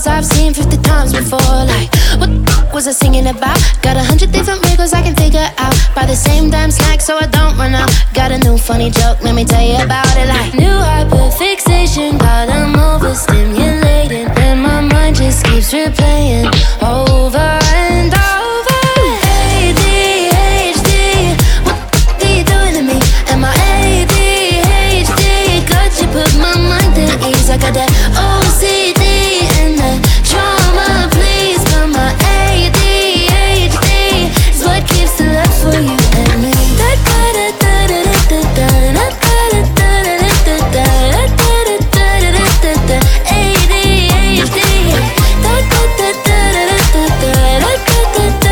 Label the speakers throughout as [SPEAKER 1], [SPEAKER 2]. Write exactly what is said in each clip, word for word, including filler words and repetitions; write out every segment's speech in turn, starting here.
[SPEAKER 1] songs I've seen fifty times before. Like, what the f*** was I singing about? Got a hundred different wrinkles I can figure out. Buy the same damn snack so I don't run out. Got a new funny joke, let me tell you about it. Like, new hyperfixation, got them overstimulated, and my mind just keeps replaying over and over. A D H D, what the f*** are you doing to me? Am I A D H D? God, you put my mind at ease. I got that O C D and the trauma, please. But my A D H D is what keeps the love for you and me. Da da da da da da da da da da da da da da da. A D H D. Da da da da da da da da da da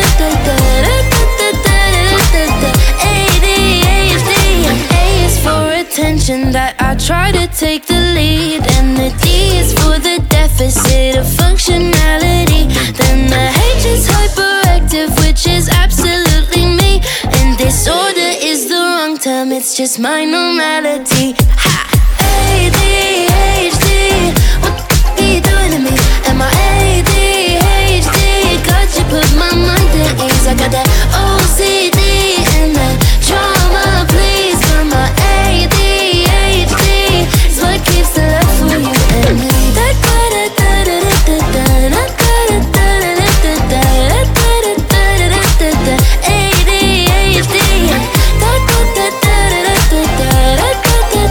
[SPEAKER 1] da. A D H D. A is for attention, that I try to take the lead, and the D is for the deficit of functionality. Then the H is hyperactive, which is absolutely me, and disorder is the wrong term, it's just my normality. Ha! A D H D, what the f*** are you doing to me? Am I A D H D? God, you put my mind at ease. I got that O C D and the trauma, please. But my A D H D is what keeps the love for you and me. Da da da da da da da da da da da da da da. A D H D. Da da da da da da da da da da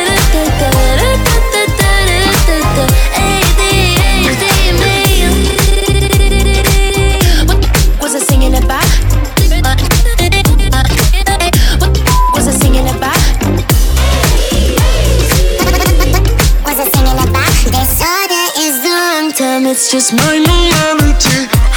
[SPEAKER 1] da. A D H D me. What the f*** was I singing about? What the f*** was I singing about?
[SPEAKER 2] Was I singing about? Disorder is the wrong term,
[SPEAKER 1] It's just my normality.